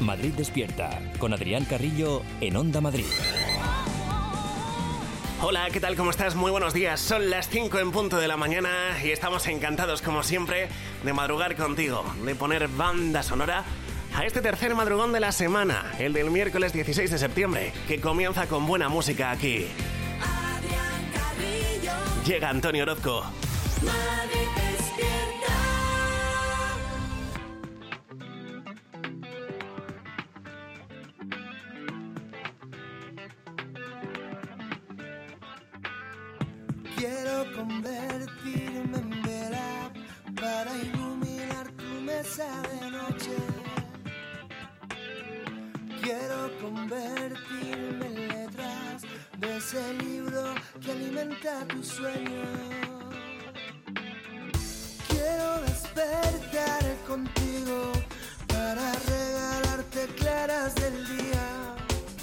Madrid Despierta, con Adrián Carrillo en Onda Madrid. Hola, ¿qué tal? ¿Cómo estás? Muy buenos días. Son las 5 en punto de la mañana y estamos encantados, como siempre, de madrugar contigo, de poner banda sonora a este tercer madrugón de la semana, el del miércoles 16 de septiembre, que comienza con buena música aquí. Adrián Carrillo. Llega Antonio Orozco. Madrid Despierta. Quiero convertirme en vela para iluminar tu mesa de noche. Quiero convertirme en letras de ese libro que alimenta tu sueño. Quiero despertar contigo para regalarte claras del día.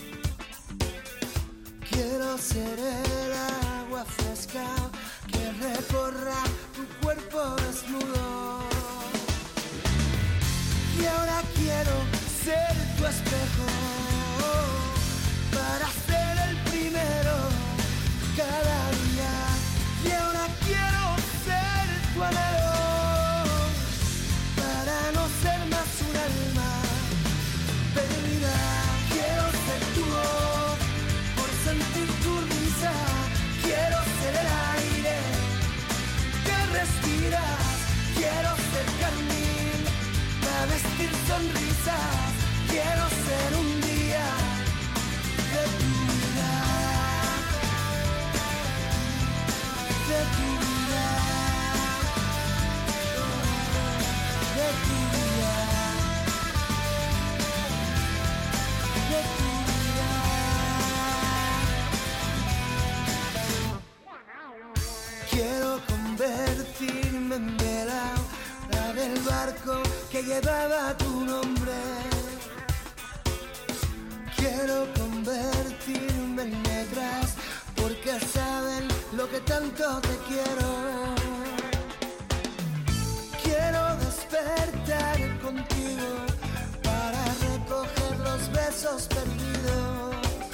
Quiero ser el agua fresca que recorra tu cuerpo desnudo. Y ahora quiero ser tu espejo para ser el primero cada día. Y ahora quiero ser tu anhelo para no ser más un alma perdida. Quiero ser tu voz por sentir tu risa. Quiero ser el aire que respiras. Quiero ser carmín para vestir sonrisas. Quiero ser un día de tu vida, de tu vida, de tu vida, de tu vida. Quiero convertirme en vela, la del barco que llevaba tu nombre. Quiero convertirme en letras porque saben lo que tanto te quiero. Quiero despertar contigo para recoger los besos perdidos.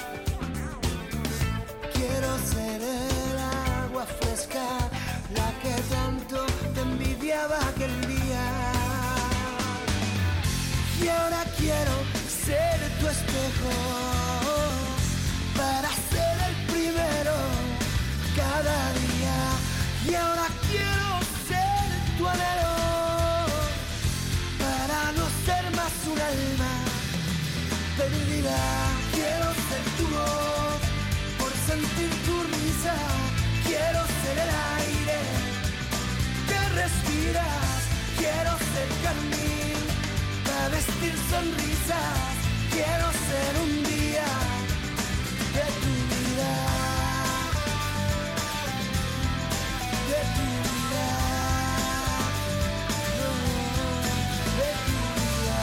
Quiero ser el agua fresca, la que tanto te envidiaba aquel día. Y ahora quiero ser tu espejo para ser el primero cada día. Y ahora quiero ser tu anhelo para no ser más un alma perdida. Quiero ser tu voz por sentir tu risa. Quiero ser el aire que respiras. Quiero ser carmín para vestir sonrisas. Quiero ser un día de tu vida, de tu vida, de tu vida,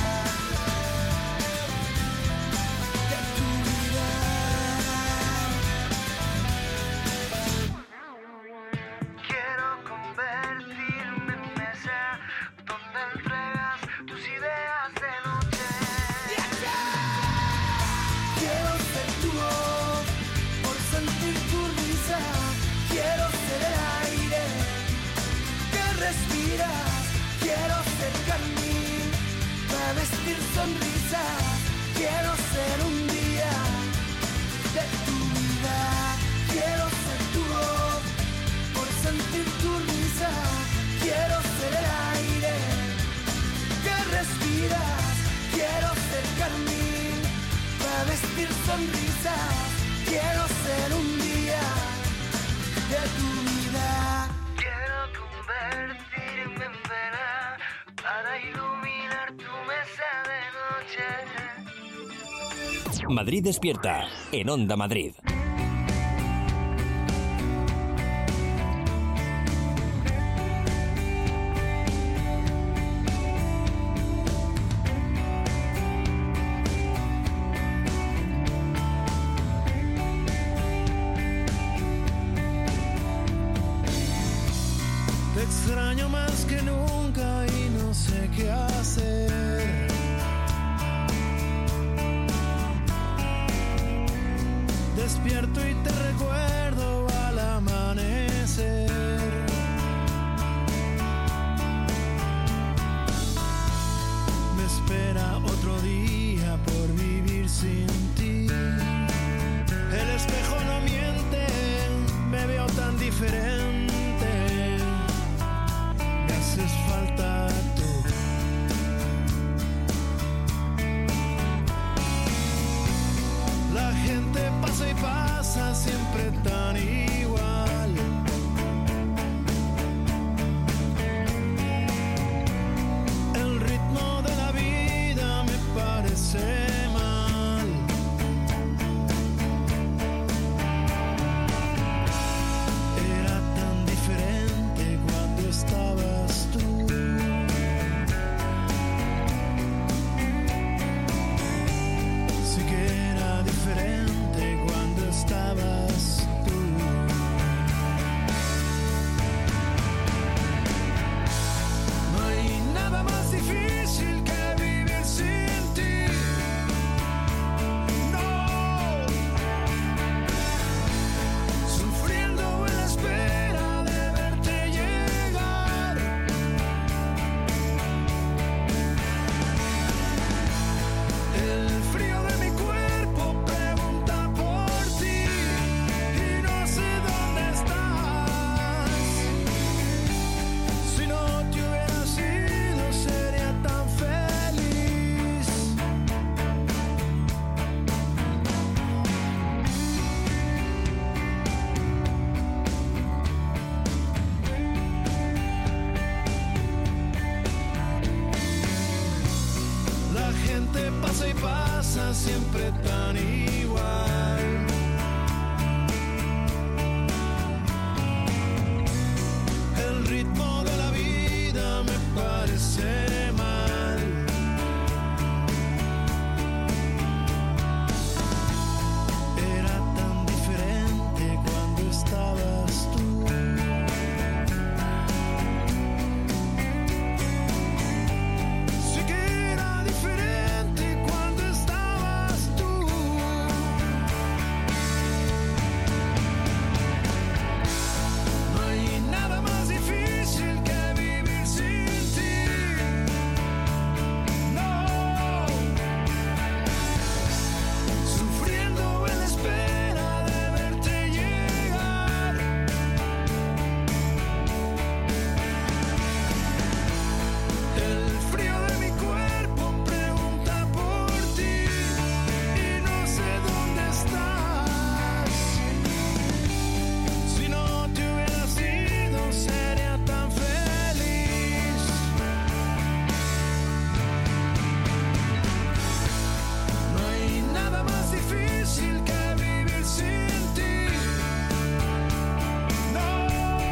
de tu vida. Quiero convertirme en mesa donde entregas tus ideas de noche. Quiero ser tu voz por sentir tu risa. Quiero ser el aire que respiras. Quiero ser carmín para vestir sonrisas. Quiero ser un día de tu vida. Quiero ser tu voz por sentir tu risa. Quiero ser el aire que respiras. Quiero ser carmín para vestir sonrisas. Quiero ser un día de tu vida. Quiero convertirme en vela para iluminar tu mesa de noche. Madrid Despierta, en Onda Madrid. Te extraño más que nunca y no sé qué hacer. sin ti. El espejo no miente, me veo tan diferente. Me haces falta tú. La gente pasa y pasa, siempre tan igual. El ritmo de la vida me parece mal. Era tan diferente cuando estabas tú. Sí que era diferente cuando estabas tú. No hay nada más difícil que vivir sin ti. No. Sufriendo en la espera de verte llegar. El frío de mi cuerpo pregunta por ti y no sé dónde estás. Si no te hubiera sido sería tan feliz. La gente pasa y pasa, siempre tan igual. El ritmo de la vida me parece mal. Era tan diferente cuando estabas tú. Sí que era diferente cuando estabas tú. No hay nada más difícil que vivir sin ti. No. Sufriendo en la espera de verte llegar. El frío de mi cuerpo pregunta por ti y no sé dónde estás. Si no te hubiera sido sería tan feliz. No hay nada más difícil que vivir sin ti. No.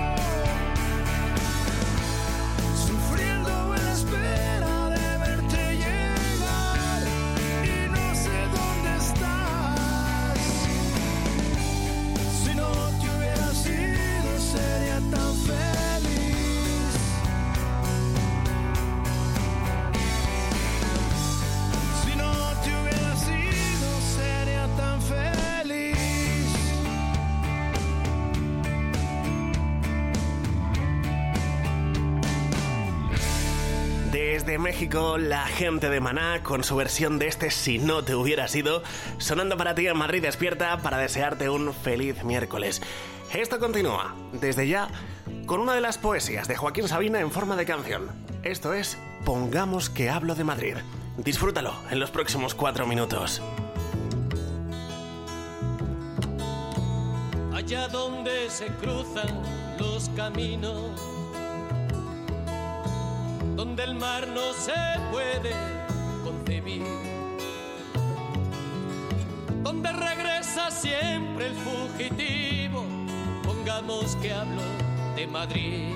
Sufriendo en la espera de verte llegar y no sé dónde estás. Si no te hubiera sido sería tan feliz. Si no te hubiera sido sería tan feliz. Desde México, la gente de Maná con su versión de este Si no te hubiera sido, sonando para ti en Madrid Despierta para desearte un feliz miércoles. Esto continúa, desde ya, con una de las poesías de Joaquín Sabina en forma de canción. Esto es Pongamos que hablo de Madrid. Disfrútalo en los próximos 4 minutos. Allá donde se cruzan los caminos, donde el mar no se puede concebir, donde regresa siempre el fugitivo, pongamos que hablo de Madrid.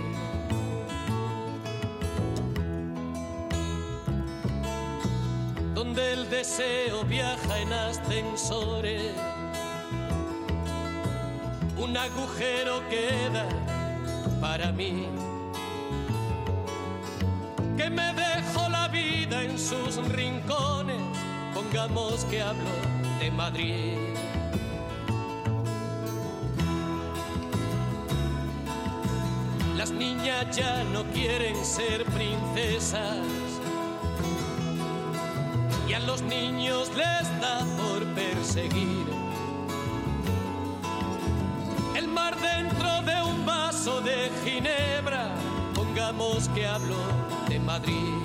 Donde el deseo viaja en ascensores, un agujero queda para mí, que me dejo la vida en sus rincones, pongamos que hablo de Madrid. Las niñas ya no quieren ser princesas, y y a los niños les da por perseguir. El mar dentro de un vaso de ginebra, pongamos que hablo de Madrid.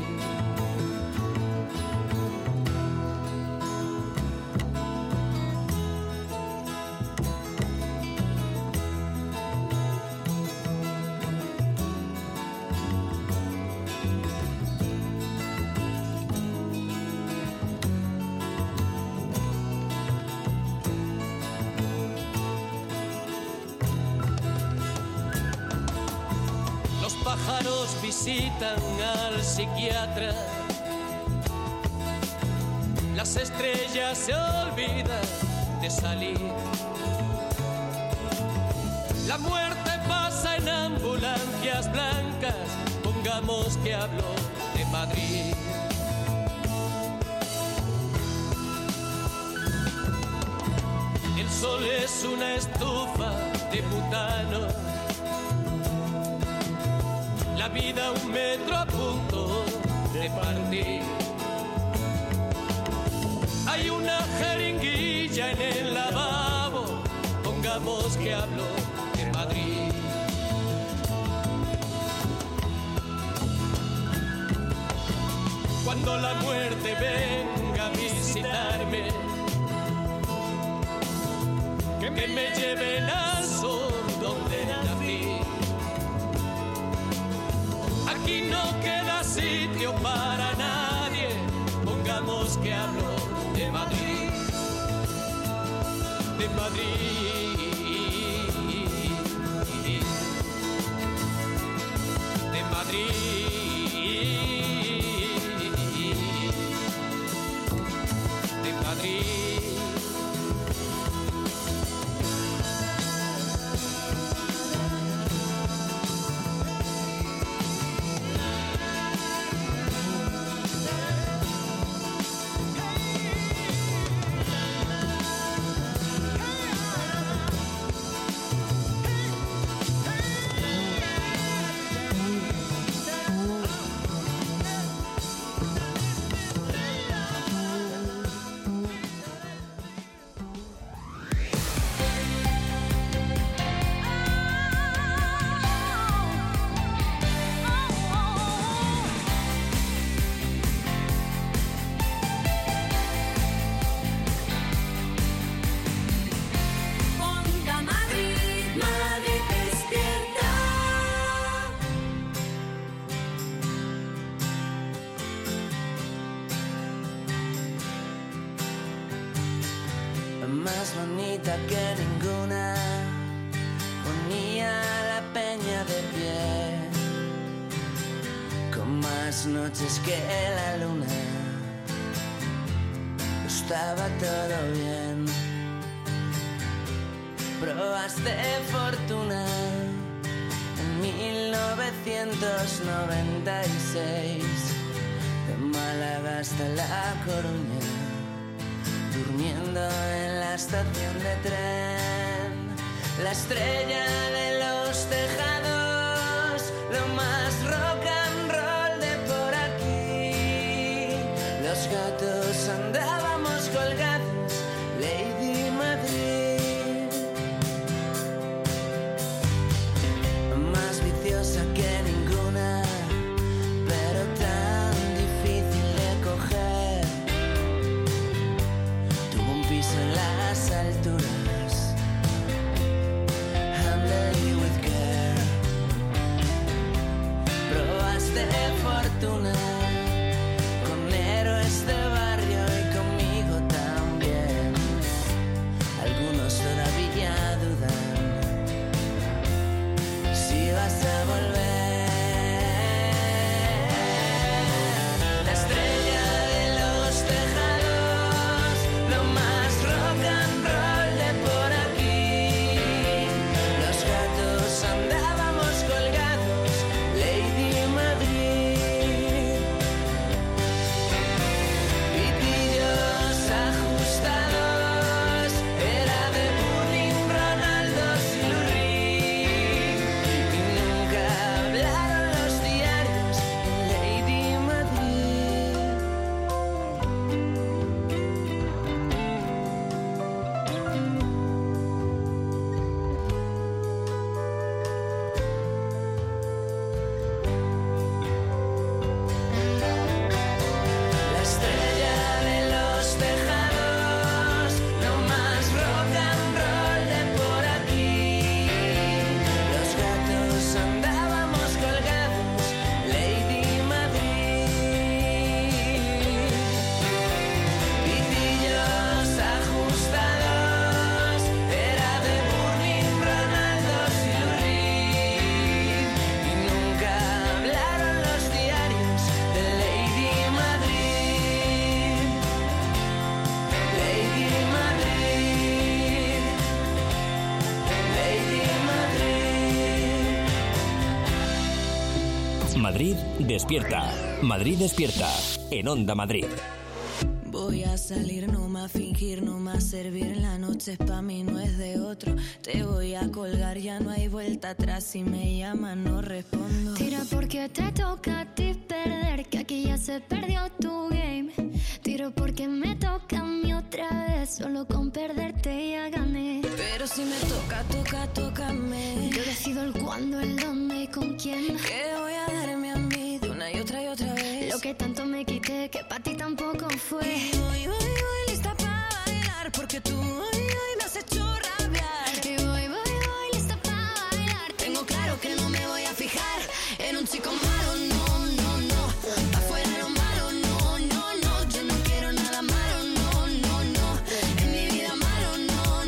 Pájaros visitan al psiquiatra, las estrellas se olvidan de salir, la muerte pasa en ambulancias blancas, pongamos que hablo de Madrid. El sol es una estufa de butano, la vida un metro a punto de partir. Hay una jeringuilla en el lavabo, pongamos que hablo de Madrid. Cuando la muerte venga a visitarme, que me lleven al sur donde nací. Aquí no queda sitio para nadie, pongamos que hablo de Madrid, de Madrid, de Madrid, de Madrid. Más bonita que ninguna, ponía la peña de pie, con más noches que la luna, estaba todo bien. Pruebas de fortuna en 1996, de Málaga hasta La Coruña, durmiendo en la estación de tren, la estrella de los tejados, lo más rock and roll de por aquí. Los gatos andábamos colgados, Lady Madrid, más viciosa que ninguna, pero tan difícil de coger. En las alturas, handle with care. Pruebas de fortuna con héroes de barrio y conmigo también. Algunos todavía dudan si vas a volver. La estrella de los tejados, lo más rock and roll de por aquí. Los gatos andábamos colgados, Lady Madrid. Madrid despierta. Madrid despierta en Onda Madrid. Voy a salir, no más fingir, no más servir. La noche es pa' mí, no es de otro. Te voy a colgar, ya no hay vuelta atrás. Si me llaman no respondo. Tira porque te toca a ti perder, que aquí ya se perdió tu game. Tiro porque me toca a mí otra vez, solo con perderte ya gané. Pero si me toca, tócame. Yo decido el cuándo, el dónde y con quién. Que voy a darme a mí de una y otra vez. Lo que tanto me quité, que pa' ti tampoco fue. Y voy lista pa' bailar, porque tú hoy me has hecho rabiar. Y voy lista pa' bailar. Tengo claro que no me voy a fijar en un chico malo, no. Pa' fuera lo malo, no. Yo no quiero nada malo, no. En mi vida malo,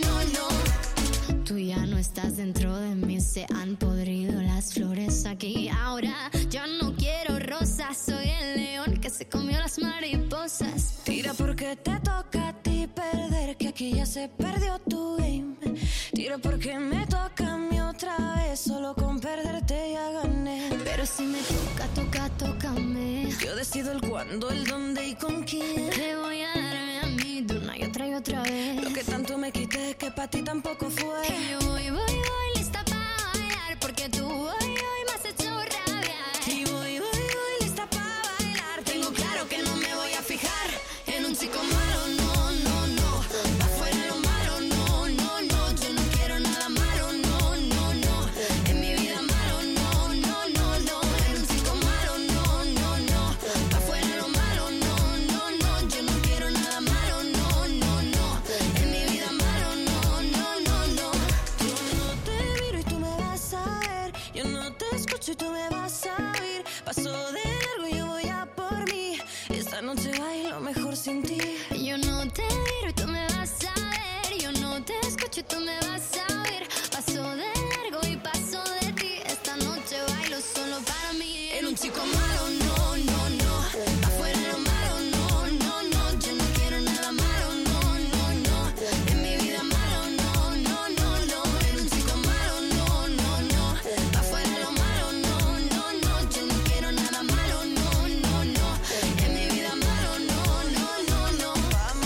no. Tú ya no estás dentro de mí, se han podrido las flores aquí. Ahora yo no quiero rosas, soy el león que se comió las mariposas. Tira porque te toca a ti perder, que aquí ya se perdió tu game. Tira porque me toca a mí otra vez, solo con perderte ya gané. Pero si me toca, tócame. Yo decido el cuándo, el dónde y con quién. Te voy a darme a mí de una y otra vez. Lo que tanto me quité, que pa' ti tampoco fue. Y yo voy lista pa' bailar, porque tú hoy me has hecho rabiar. Y voy lista pa' bailar. Tengo claro que no me voy a fijar en un chico malo, no. Pa' fuera lo malo, no. Yo no quiero nada malo, no. En mi vida malo, no. En un chico malo, no. Pa' fuera lo malo, no. Yo no quiero nada malo, no. En mi vida malo, no. Yo no te miro y tú me vas a ver. Yo no te escucho y tú me vas a oír. Paso de largo y yo voy a por mí. Esta noche bailo mejor sin ti. Yo no te miro y tú me vas a ver. Yo no te escucho y tú me vas a oír. Paso de largo y paso de ti. Esta noche bailo solo para mí. En un chico malo, no. Afuera lo malo, no. Yo no quiero nada malo, no. En mi vida malo, no. En un chico malo, no. Afuera lo malo, no. Yo no quiero nada malo, no. En mi vida malo, no.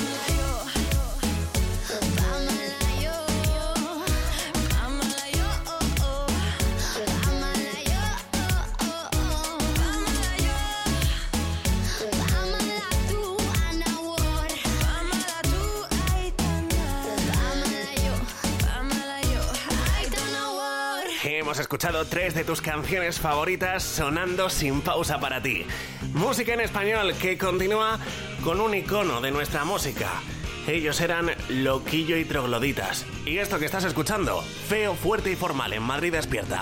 Vámonos yo. Vámonos tú, Ana Ward. Vámonos tú, Aitana. Vámonos yo, Aitana Ward. Hemos escuchado 3 de tus canciones favoritas sonando sin pausa para ti. Música en español que continúa con un icono de nuestra música. Ellos eran Loquillo y Trogloditas. Y esto que estás escuchando, Feo, Fuerte y Formal en Madrid despierta.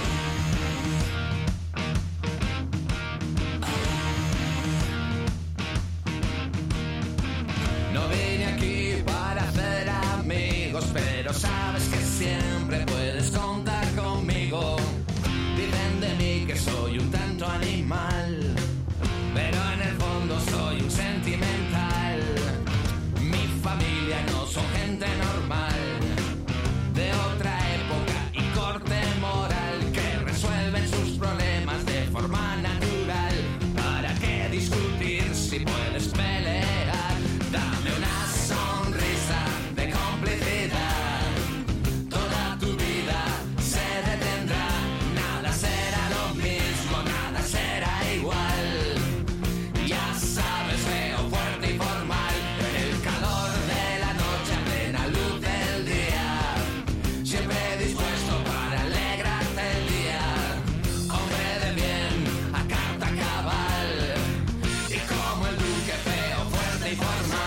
No vine aquí para hacer amigos, pero sabes que siempre puedes contar conmigo. Dicen de mí que soy un tanto animal, pero en el fondo soy un sentimental. Mi familia no son gente normal, de otra época y corte moral, que resuelven sus problemas de forma natural. ¿Para qué discutir si puedes pelear? Dame una sonrisa de complicidad. Toda tu vida se detendrá. Nada será lo mismo, nada será igual. Ya sabes, feo, fuerte y formal. En el calor de la noche, a plena luz del día. Siempre dispuesto para alegrarte el día. Hombre de bien, a carta cabal. Y como el duque, feo, fuerte y formal.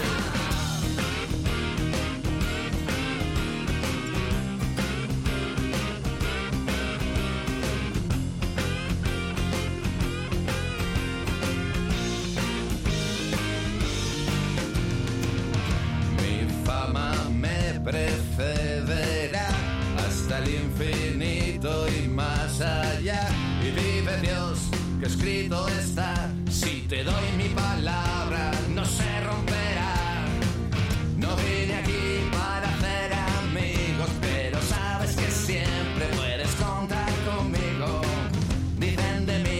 Mi fama me precederá hasta el infinito y más allá. Y vive Dios que escrito está. Si te doy mi palabra, no se romperá. No vine aquí para hacer amigos, pero sabes que siempre puedes contar conmigo. Dicen de mí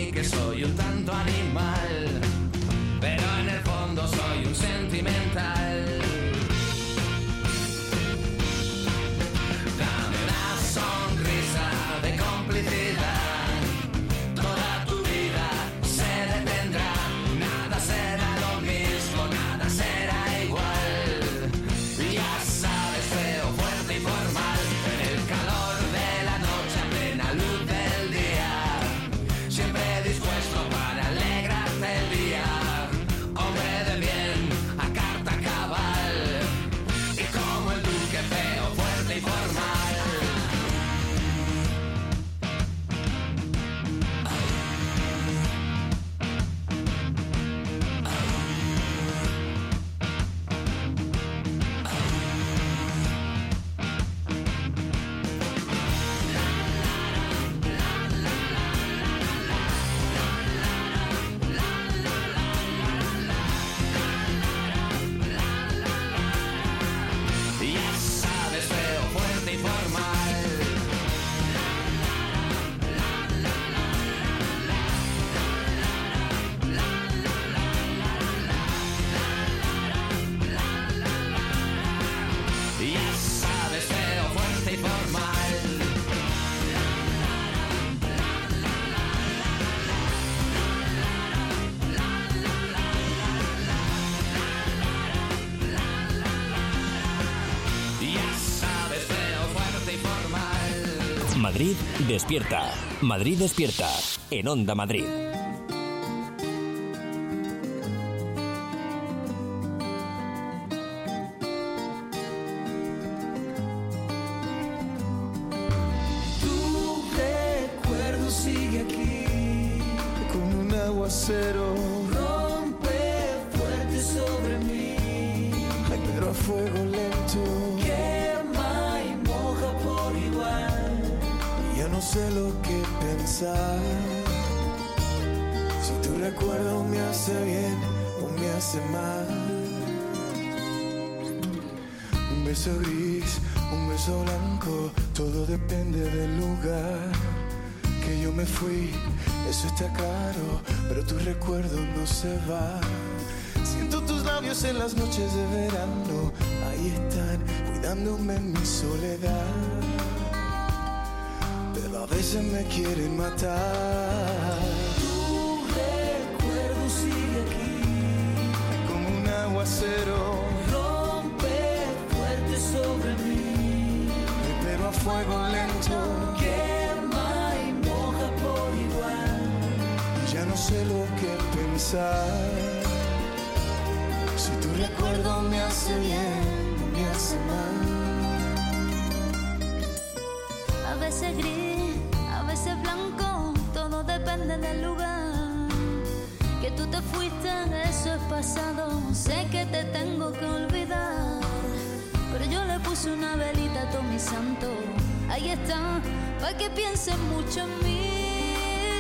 Madrid despierta. Madrid despierta. En Onda Madrid. Tu recuerdo sigue aquí, como un aguacero. Rompe fuerte sobre mí. Ay, pero a fuego lento. Quema y moja por igual. Ya no sé lo que pensar. Si tu recuerdo me hace bien o me hace mal. Un beso gris, un beso blanco, todo depende del lugar que yo me fui. Eso está caro, pero tu recuerdo no se va. Siento tus labios en las noches de verano, ahí están, cuidándome en mi soledad. Pero a veces me quieren matar. Tu recuerdo sigue aquí, como un aguacero. Rompe fuerte sobre mí, pero a fuego lento. Quema y moja por igual. Y ya no sé lo que pensar. Si tu recuerdo me hace bien o me hace mal. A veces gris, a veces blanco, todo depende del lugar. Que tú te fuiste, eso es pasado. Sé que te tengo que olvidar, pero yo le puse una velita a todo mi santo. Ahí está, para que pienses mucho en mí.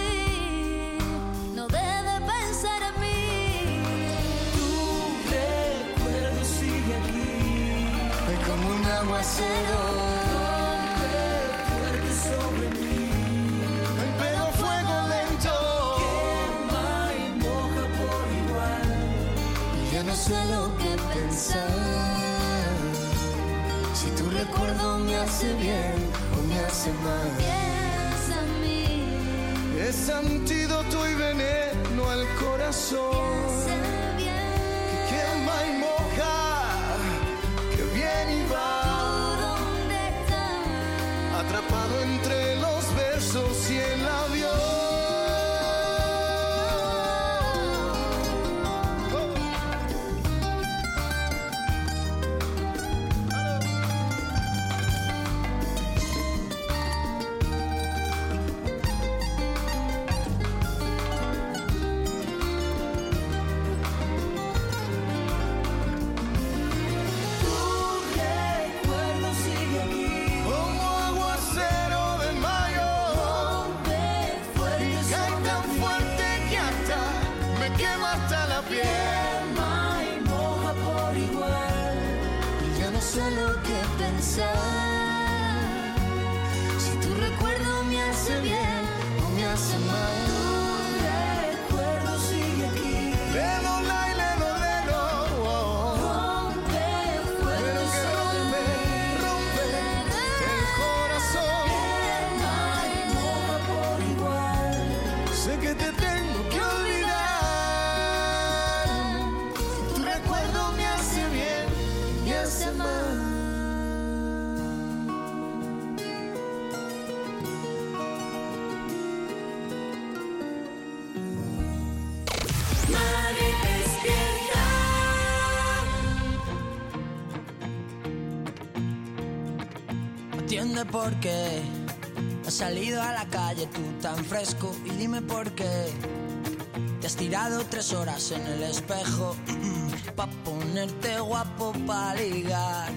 No dejes de pensar en mí. Tu recuerdo sigue aquí, es como un aguacero. Rompe fuerte sobre mí, pero a fuego lento. Quema y moja por igual. Y ya no sé lo que pensar. Si tu recuerdo me hace bien o me hace mal. Piensa en mí. Es antídoto y veneno al corazón. Sé bien. Quema y moja, que viene y va. ¿Dónde estás? Atrapado entre los versos y el avión. Tu recuerdo sigue aquí, como aguacero de mayo. Rompe fuerte y cae tan fuerte que hasta me quema hasta la piel. Quema y moja por igual. Y ya no sé lo que pensar. Si tu recuerdo me hace bien o me hace mal. Tu recuerdo sigue aquí. Lelo, lai, lelo, lelo, oh. Rompe fuerte pero que rompe, rompe el corazón. Quema y moja por igual. Sé que te tengo que olvidar. Tu recuerdo me hace bien, me hace mal. Madrid despierta. Atiende porque has salido a la calle tú tan fresco y dime por qué te has tirado 3 horas en el espejo pa' ponerte guapo pa' ligar,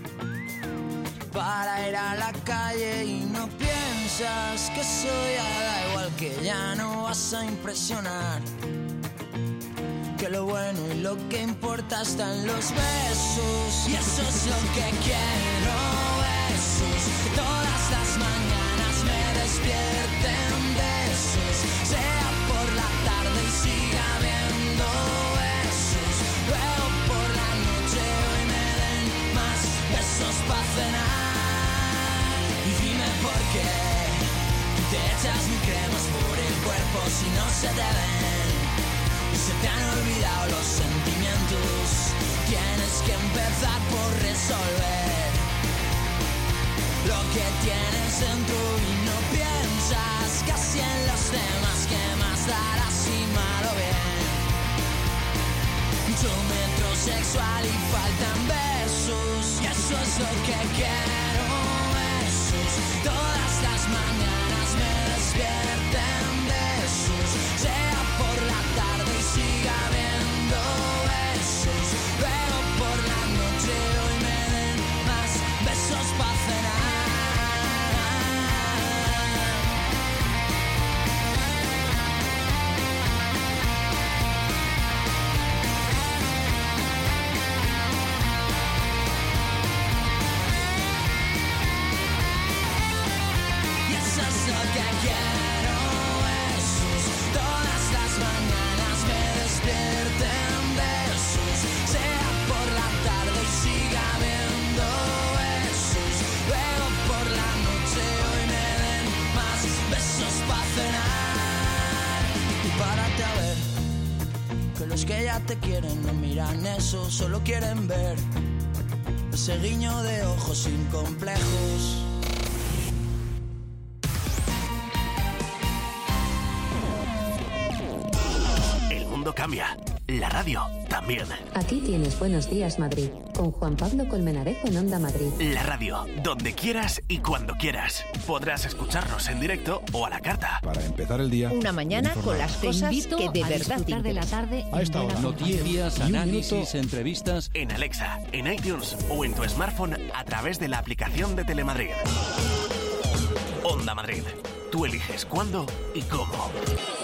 para ir a la calle y no piensas que eso ya da igual, que ya no vas a impresionar, que lo bueno y lo que importa está en los besos, y eso es lo que quiero, besos, que todas las mañanas me despierten besos, sea por la tarde y siga habiendo besos, luego por la noche hoy me den más besos pa' cenar, y dime por qué te echas mi cremas por el cuerpo si no se te ven. Se te han olvidado los sentimientos. Tienes que empezar por resolver lo que tienes dentro y no piensas casi en los demás. ¿Qué más dará si mal o bien? Yo metrosexual y faltan besos, y eso es lo que quiero. Besos, todas las mañanas me despierten besos, sea por la tarde y siga viendo besos, luego por la noche hoy me den más besos para cenar. Y eso es lo que quiero, besos, todas las mañanas me despierten besos, sea por la tarde y siga viendo besos, luego por la noche hoy me den más besos para cenar. Y párate a ver que los que ya te quieren no miran eso, solo quieren ver ese guiño de ojos sin complejos. El mundo cambia. La radio también. Aquí tienes Buenos Días Madrid, con Juan Pablo Colmenarejo en Onda Madrid. La radio, donde quieras y cuando quieras. Podrás escucharnos en directo o a la carta. Para empezar el día. Una mañana con las cosas que de verdad te de la tarde A esta hora. Noticias, Y un análisis, minuto. entrevistas. En Alexa, en iTunes o en tu smartphone a través de la aplicación de Telemadrid. Onda Madrid. Tú eliges cuándo y cómo.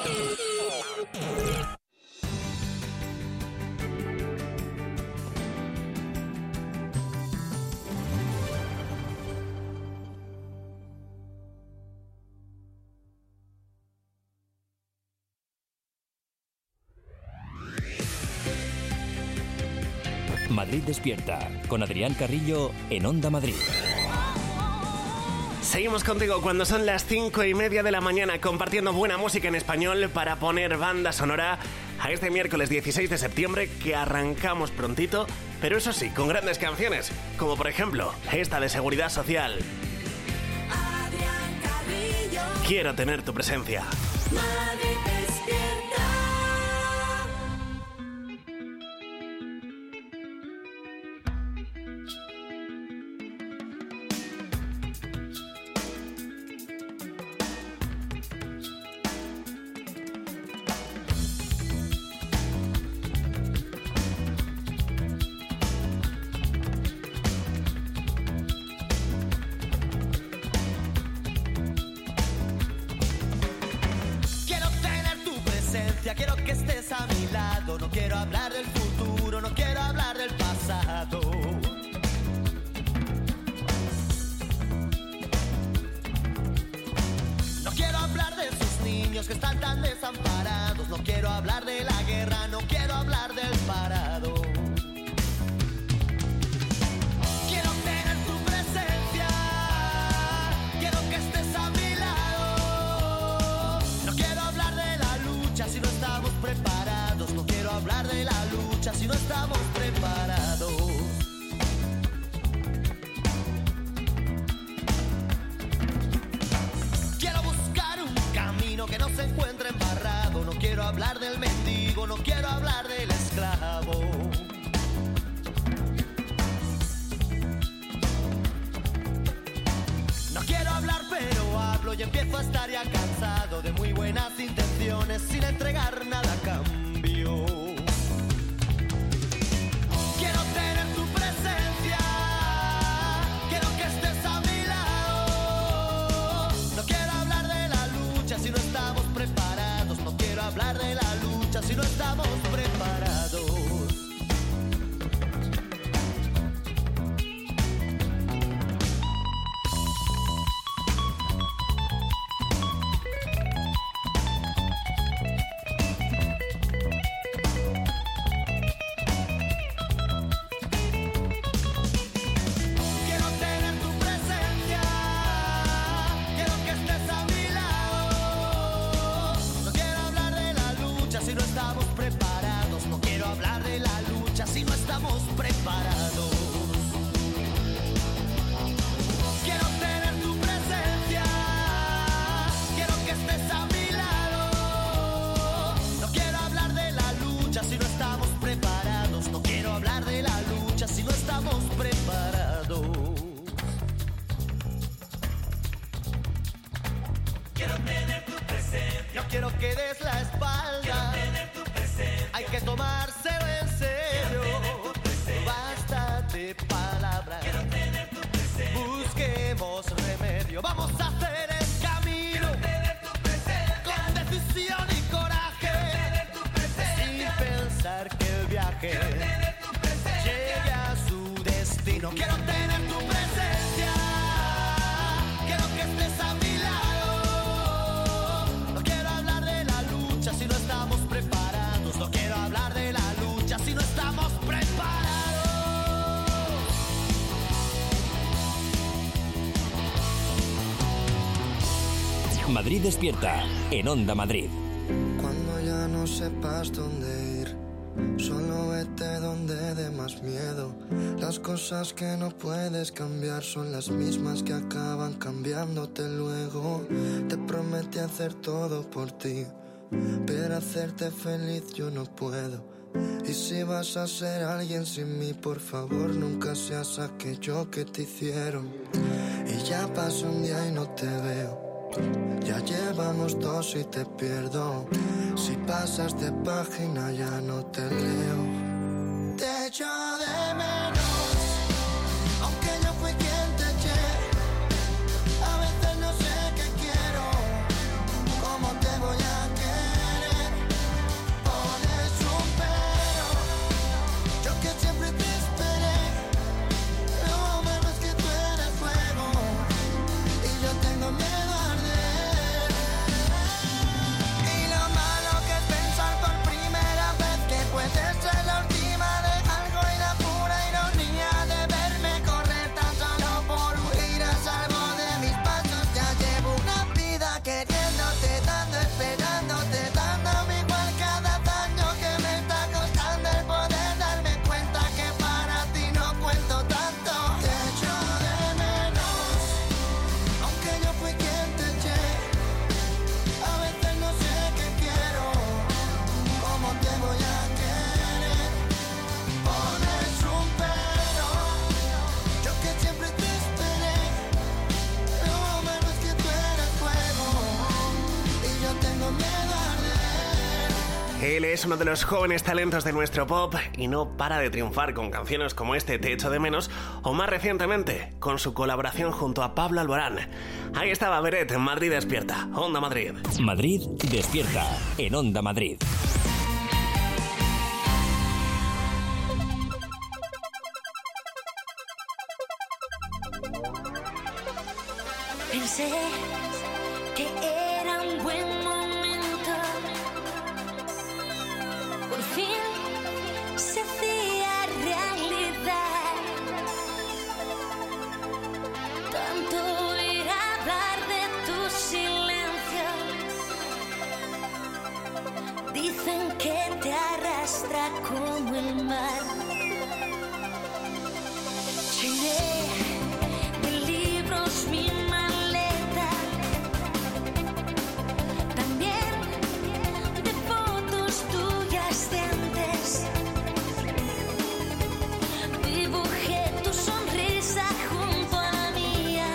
Madrid despierta, con Adrián Carrillo en Onda Madrid. Seguimos contigo cuando son las 5:30 de la mañana, compartiendo buena música en español para poner banda sonora a este miércoles 16 de septiembre que arrancamos prontito, pero eso sí, con grandes canciones, como por ejemplo esta de Seguridad Social. Adrián Carrillo, Quiero tener tu presencia. Madrid despierta. Quiero tener tu presencia, quiero que estés a mi lado. No quiero hablar del futuro, no quiero hablar del pasado. No quiero hablar de esos niños que están tan desamparados. No quiero hablar de la guerra, no quiero hablar del parado. Quiero tener tu presencia, quiero que estés a mi lado. No quiero hablar de la lucha si no estamos preparados. No quiero hablar de la lucha si no estamos preparados. Quiero buscar un camino que no se encuentre embarrado. No quiero hablar del mendigo, no quiero hablar del esclavo. No quiero hablar pero hablo y empiezo a estar ya cansado de muy buenas intenciones sin entregar nada a cambio. Quiero tener tu presencia, quiero que estés a mi lado. No quiero hablar de la lucha si no estamos preparados. No quiero hablar de la lucha si no estamos preparados. Quiero tener tu presencia, quiero que estés a mi lado. No quiero hablar de la lucha si no estamos preparados. No quiero hablar de la lucha si no estamos preparados. Quiero tener viaje llegue a su destino. Quiero tener tu presencia, quiero que estés a mi lado. No quiero hablar de la lucha si no estamos preparados. No quiero hablar de la lucha si no estamos preparados. Madrid despierta en Onda Madrid. Cuando ya no sepas dónde ir, solo vete donde dé más miedo. Las cosas que no puedes cambiar son las mismas que acaban cambiándote luego. Te prometí hacer todo por ti, pero hacerte feliz yo no puedo. Y si vas a ser alguien sin mí, por favor nunca seas aquello que te hicieron. Y ya pasó un día y no te veo. Ya llevamos 2 y te pierdo. Si pasas de página ya no te leo. Te echo de menos, aunque yo fui quien te eché. A veces no sé qué quiero, cómo te voy a querer. Pones un pero, yo que siempre te esperé. Lo malo es que tú eres fuego y yo tengo miedo. Él es uno de los jóvenes talentos de nuestro pop y no para de triunfar con canciones como este Te echo de menos o más recientemente con su colaboración junto a Pablo Alborán. Ahí estaba Beret en Madrid despierta, Onda Madrid. Madrid despierta en Onda Madrid. Pensé que era un buen momento, por fin se hacía realidad. Tanto oír hablar de tu silencio, dicen que te arrastra como el mar. Llené de libros mi maleta, también de fotos tuyas de antes. Dibujé tu sonrisa junto a la mía.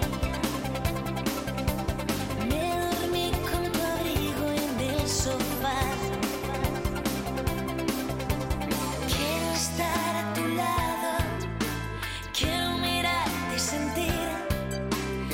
Me dormí con tu abrigo en el sofá. Quiero estar a tu lado, quiero mirarte y sentir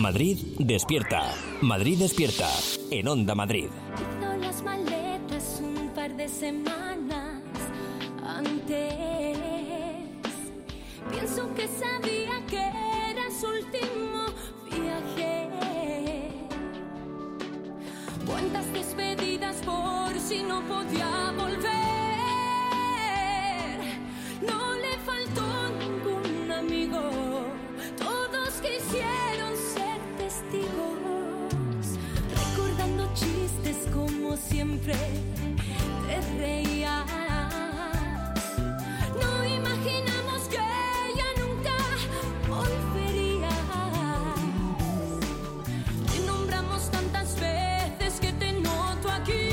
Madrid despierta. Madrid despierta. En Onda Madrid. Hizo las maletas un par de semanas antes. Pienso que sabía que era su último viaje. Cuántas despedidas por si no podía volver. No le faltó ningún amigo. Todos quisieron ser testigos. Recordando chistes como siempre te reías. No imaginamos que ella nunca volvería. Te nombramos tantas veces que te noto aquí,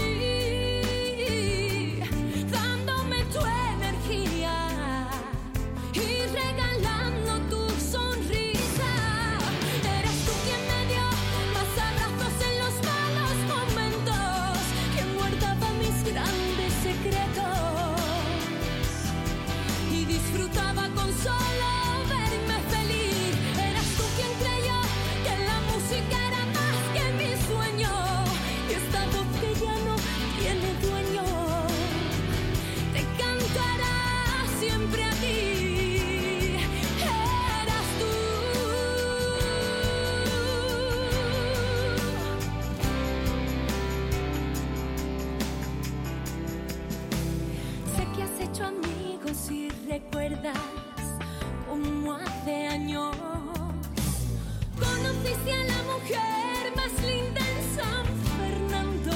dándome tu energía y regalando tu sonrisa. Eras tú quien me dio más abrazos en los malos momentos, quien guardaba mis grandes secretos y disfrutaba con solo verme feliz. Eras tú quien creyó que la música era más que mi sueño, y esta voz que ya no tiene dueño te cantará siempre a ti. Eras tú. Sé que has hecho amigos y recuerdas como hace años conociste a la mujer más linda en San Fernando.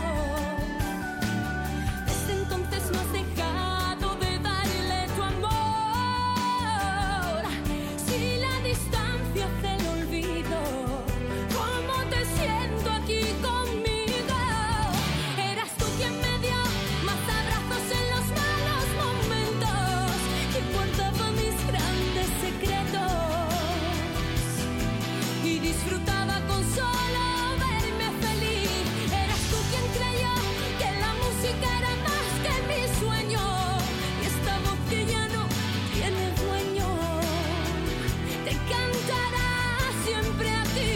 Desde entonces no has dejado de darle tu amor. Si la distancia hace el olvido, ¿cómo te siento aquí conmigo? Eras tú quien me dio más abrazos en los malos momentos, quien guardaba mis grandes secretos y disfrutaba con solo verme feliz. Eras tú quien creyó que la música era más que mi sueño, y esta voz que ya no tiene dueño te cantará siempre a ti.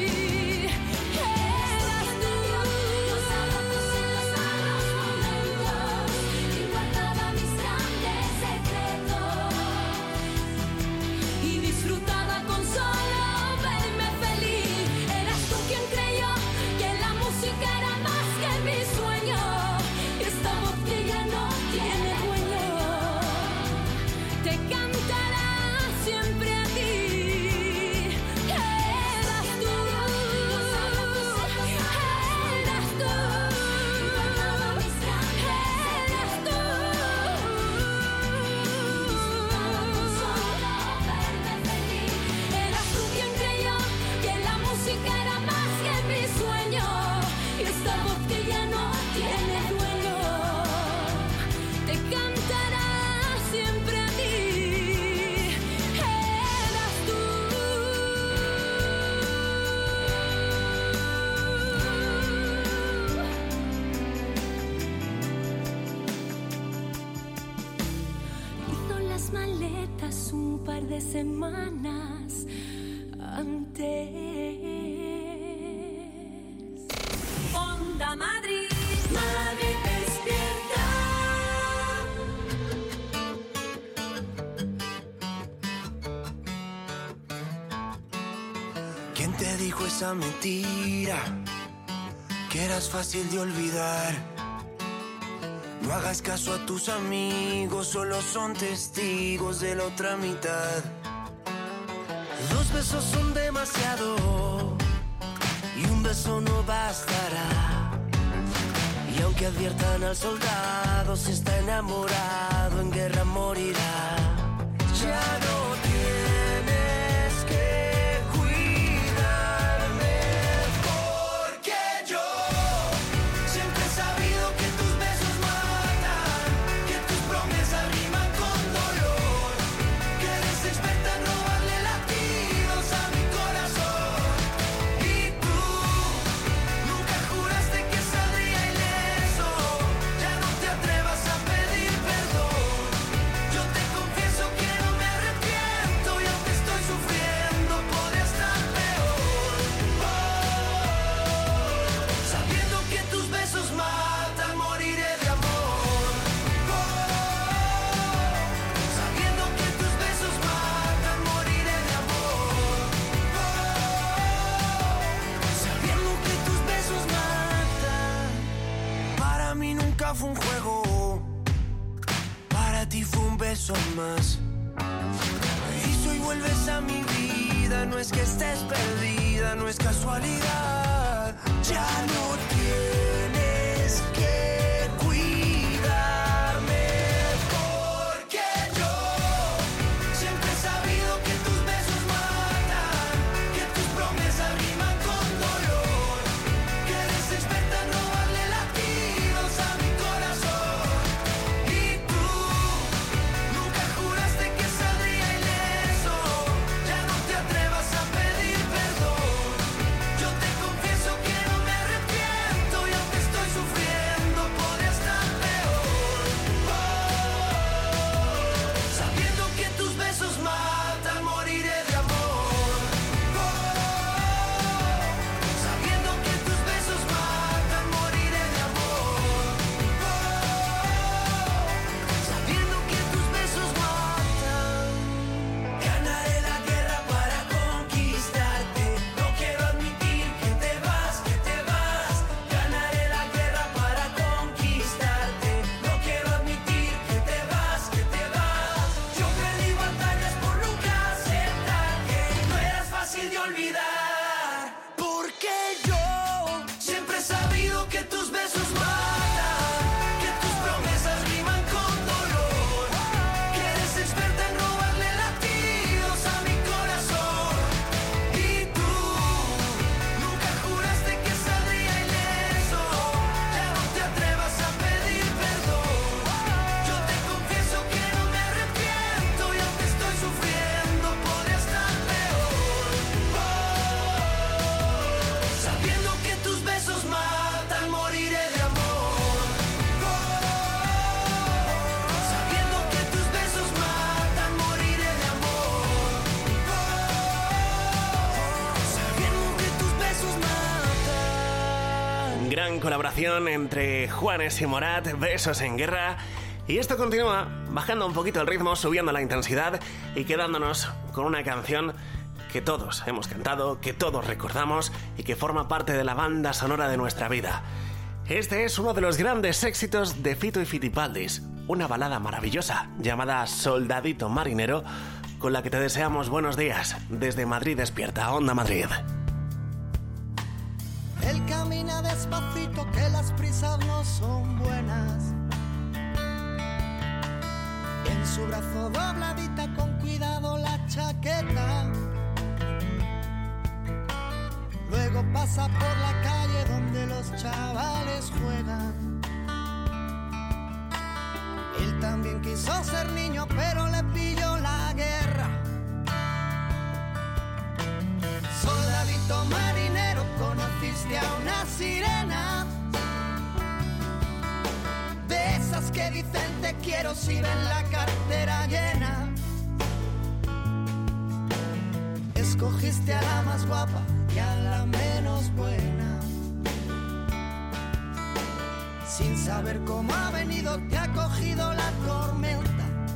Eras tú. Los abrazos en los malos momentos, quien guardaba mis grandes secretos y disfrutaba con solo verme feliz. Eras tú quien creyó que la música era más que mi sueño, y esta voz que ya no tiene dueño te cantará siempre a ti. Eras tú. Eras tú. Eras tú. Eras tú quien creyó que la música era más que mi sueño, y esta voz que ya no tiene dueño te cantará siempre a ti. Eras tú. Hizo las maletas un par de semanas antes. Onda Madrid. Madrid despierta. ¿Quién te dijo esa mentira? Que eras fácil de olvidar. No hagas caso a tus amigos, solo son testigos de la otra mitad. 2 besos son demasiado y un beso no bastará. Y aunque adviertan al soldado, si está enamorado en guerra morirá. Ya no tienes que cuidarme, porque yo siempre he sabido que tus besos matan, que tus promesas riman con dolor, que eres experta en robarle latidos a mi corazón. Y tú nunca juraste que saldría ileso, ya no te atrevas a pedir perdón. Yo te confieso que no me arrepiento. nunca fue un juego, para ti fue un beso más. Y si hoy vuelves a mi vida, no es que estés perdida, no es casualidad. Ya no tienes que cuidarme, porque yo siempre he sabido que tus besos matan, que tus promesas riman con dolor, que eres experta en robarle latidos a mi corazón. Y tú nunca juraste que saldría ileso, ya no te atrevas a pedir perdón. Yo te confieso que no me arrepiento y aunque estoy sufriendo podría estar peor. Sabiendo que tus besos matan, moriré de amor. Sabiendo que tus besos matan, moriré de amor. Sabiendo que tus besos matan. Ganaré la guerra para conquistarte. No quiero admitir que te vas, que te vas. Ganaré la guerra para conquistarte. No quiero admitir que te vas, que te vas. Yo perdí batallas por nunca aceptar que no eras fácil de olvidar. Porque yo siempre he sabido que tus besos matan, que tus promesas riman con dolor, que eres experta en robarle latidos a mi corazón. Y tú nunca juraste que saldría ileso, ya no te atrevas a pedir perdón. Yo te confieso que no me arrepiento y aunque estoy sufriendo podría estar peor. Sabiendo que tus besos matan, moriré de amor. Sabiendo que tus besos matan, moriré de amor. Sabiendo que tus besos matan. Gran colaboración entre Juanes y Morat, Besos en Guerra. Y esto continúa bajando un poquito el ritmo, subiendo la intensidad y quedándonos con una canción que todos hemos cantado, que todos recordamos y que forma parte de la banda sonora de nuestra vida. Este es uno de los grandes éxitos de Fito y Fitipaldis, una balada maravillosa llamada Soldadito Marinero, con la que te deseamos buenos días desde Madrid Despierta, Onda Madrid. Él camina despacito, que las prisas no son buenas. En su brazo dobladita, con cuidado la chaqueta. Luego pasa por la calle donde los chavales juegan. Él también quiso ser niño, pero le pilló la guerra. Soldadito marinero, conociste a una sirena, de esas que dicen te quiero si ven la cartera llena. Escogiste a la más guapa y a la menos buena. Sin saber cómo ha venido, te ha cogido la tormenta.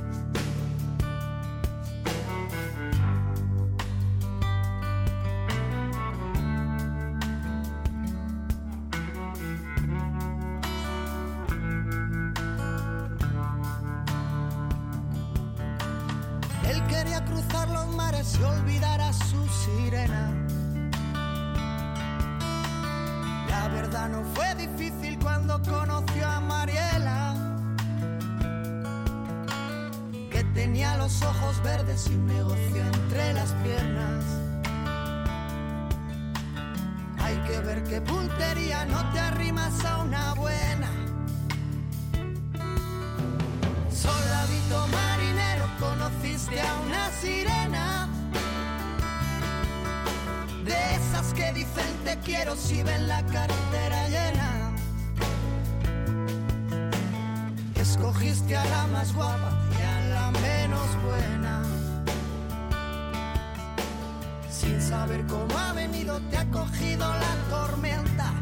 Él quería cruzar los mares y olvidar a su sirena. La verdad no fue difícil cuando conoció a Mariela, que tenía los ojos verdes y un negocio entre las piernas. Hay que ver qué puntería, no te arrimas a una buena. Soldadito marinero, conociste a una sirena, de esas que dicen te quiero si ven la cartera llena. Escogiste a la más guapa y a la menos buena. Sin saber cómo ha venido, te ha cogido la tormenta.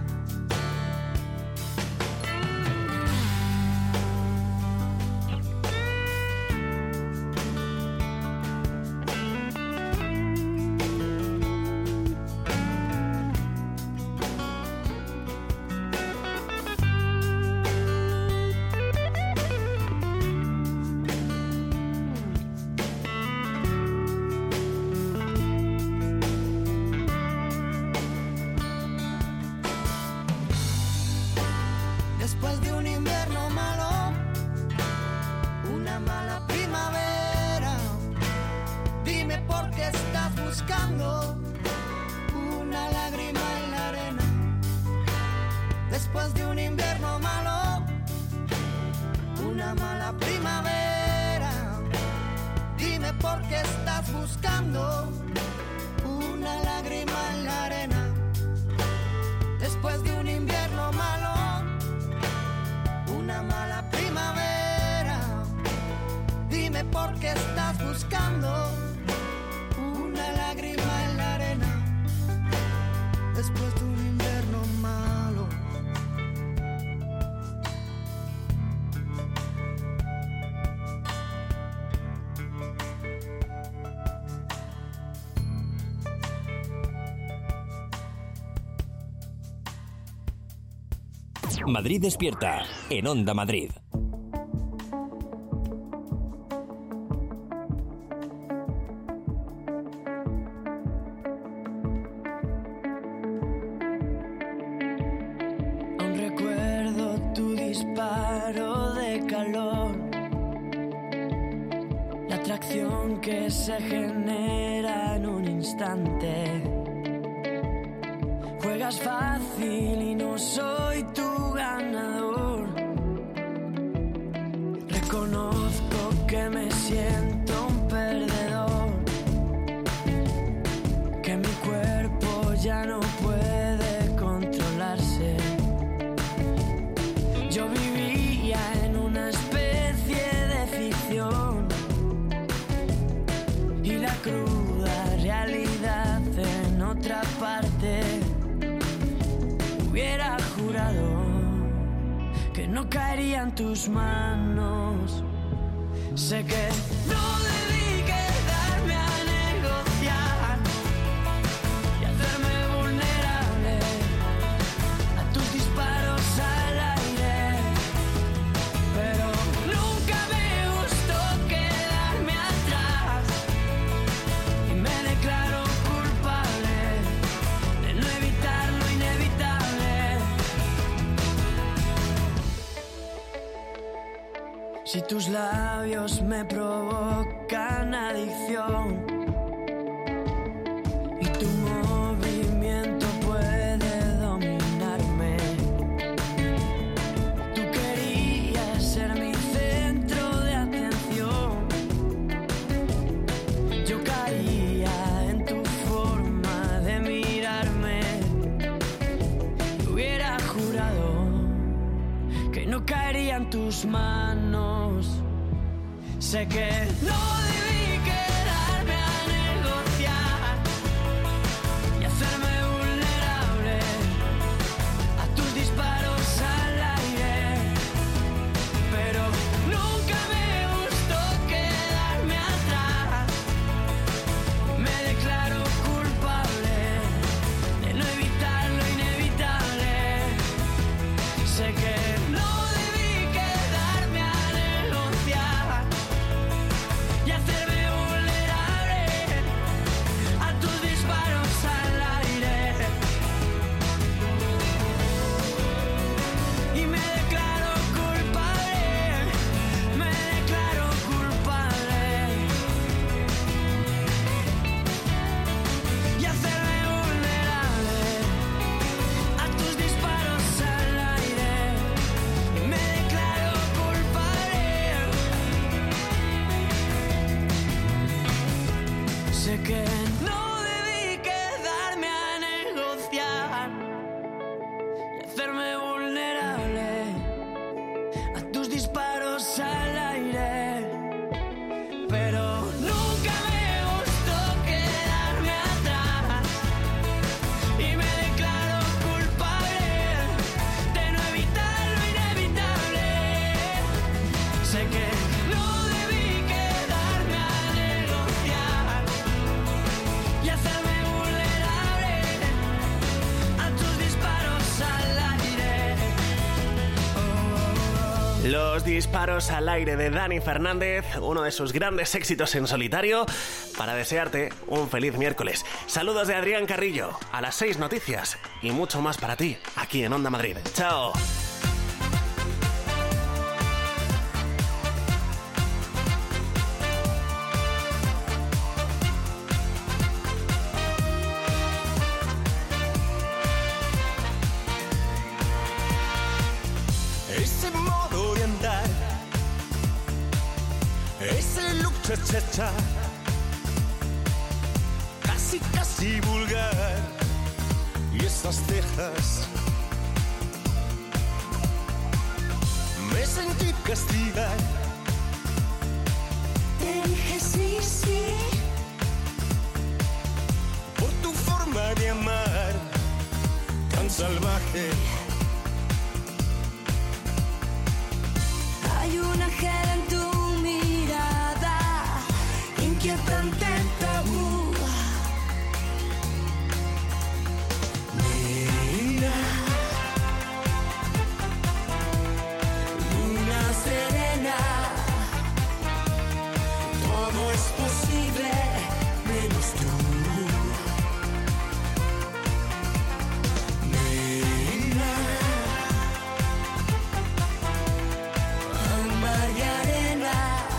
Después de un invierno malo, una mala primavera, dime por qué estás buscando una lágrima en la arena. Después de un invierno malo, una mala primavera, dime por qué estás buscando una lágrima en la arena. Después de un invierno malo, una mala primavera, dime por qué estás buscando una lágrima en la arena. Después de un invierno malo. Madrid despierta en Onda Madrid. Aún recuerdo tu disparo de calor, la atracción que se genera en un instante. Juegas fácil y no soy tu ganador. Reconozco que me siento un perdedor, que mi cuerpo ya no puede controlarse. Yo vivía en una especie de ficción y la cruda realidad en otra parte. Hubiera jurado que no caería en tus manos. Sé que no debí quedarme a negociar y hacerme vulnerable a tus disparos al aire, pero nunca me gustó quedarme atrás y me declaro culpable de no evitar lo inevitable. Si tus labios me provocan adicción y tu movimiento puede dominarme, tú querías ser mi centro de atención. Yo caía en tu forma de mirarme y hubiera jurado que no caería en tus manos. Sé que no debí quedarme a negociar y hacerme vulnerable a tus disparos al aire, pero nunca me gustó quedarme atrás. Me declaro culpable de no evitar lo inevitable. Sé que no debí quedarme a negociar y hacerme vulnerable a tus disparos al aire, y me declaro culpable, me declaro culpable, y hacerme vulnerable a tus disparos al aire, y me declaro culpable. Sé que no debí quedarme a negociar y hacerme vulnerable a tus disparos al aire, pero nunca me gustó quedarme atrás y me declaro culpable de no evitar lo inevitable. Sé que no debí quedarme a negociar y hacerme vulnerable a tus disparos al aire. Los disparos al aire de Dani Fernández, uno de sus grandes éxitos en solitario, para desearte un feliz miércoles. Saludos de Adrián Carrillo, a las 6 noticias y mucho más para ti, aquí en Onda Madrid. ¡Chao! cha-cha-cha, casi casi vulgar, y esas cejas me sentí castigar. Te dije sí, sí, Por tu forma de amar, tan salvaje. hay un ángel en tu mirada, inquietante tabú. Nena, Luna serena, todo es posible, menos tú. Nena, mar y arena,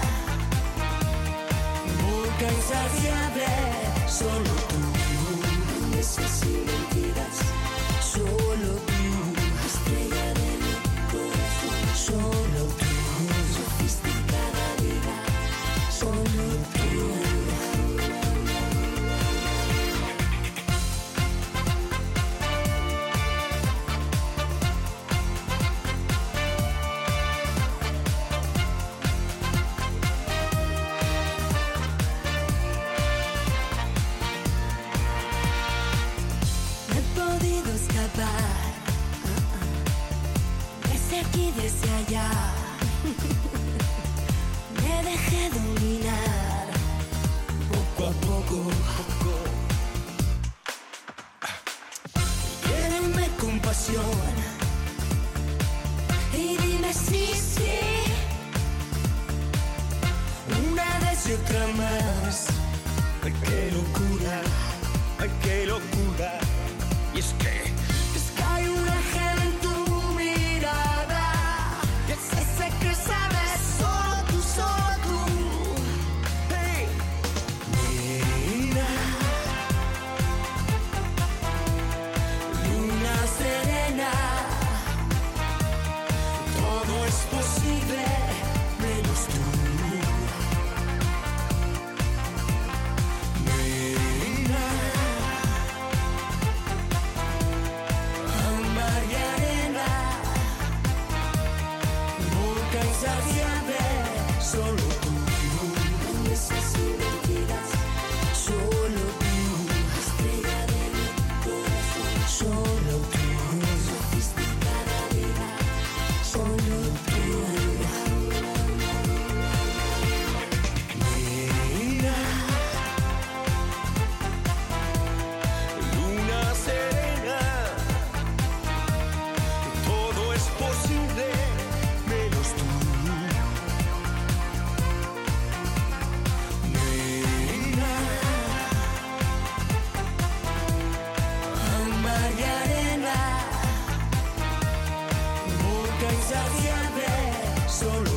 boca insaciable, solo tú. promesas y mentiras, Solo tú, estrella de mi corazón, solo tú, sofisticada vida, solo tú. No he podido escapar, desde aquí, desde allá. Me dejé dominar, poco a poco. Quiéreme con pasión, y dime sí, sí, una vez y otra más. Ay, qué locura, ay, qué locura. Y es que hay un ángel en tu mirada, ese que sabes, solo tú. hey, nena, Luna serena, todo es posible, menos tú. Nena, mar y arena, boca insaciable, solo tú. promesas y mentiras, Solo tú, estrella de mi corazón, solo tú. sofisticada vida, solo tú. Nena, luna serena, todo es posible, menos tú. Nena, Mar y arena, boca insaciable, solo